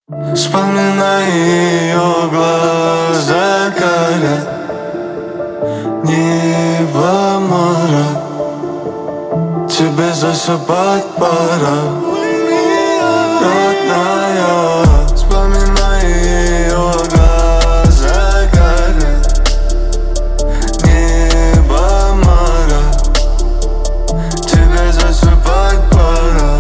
Вспоминай ее глаза горят, небо моря, тебе засыпать пора, родная. Вспоминай ее глаза горят, небо моря, тебе засыпать пора,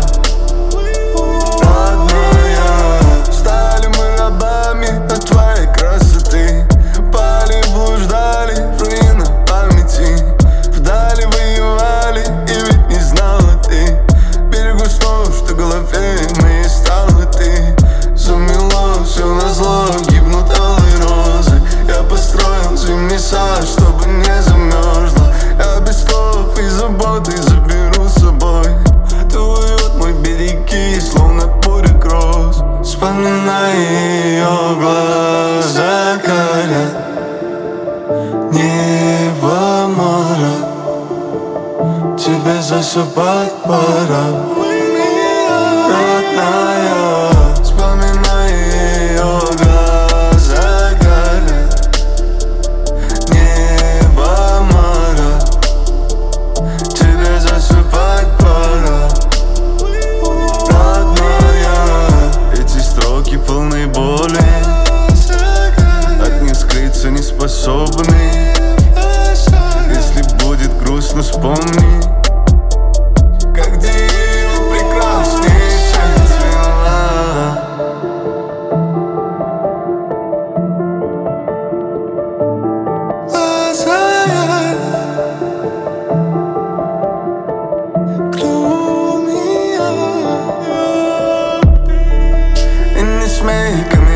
родная. Стали мы рабами от твоей красоты, пали, блуждали в руинах памяти, вдали воевали, и ведь не знала ты. Берегу снов, что в голове моей стала ты. Замело все назло, гибнут алые розы. Я построил зимний сад, чтобы не замерзла. Я без слов и заботы заберу с собой. Ты уют мой береги, словно буря гроз. Вспоминай ее глаза горят, небо моря, тебе засыпать пора, родная. Вспоминай ее глаза горят, небо моря, тебе засыпать пора, родная. Эти строки полны боли, от них скрыться не способны. Если будет грустно, вспомни, как дивно прекраснейшая цвела. Глаза gloomy, and it's making me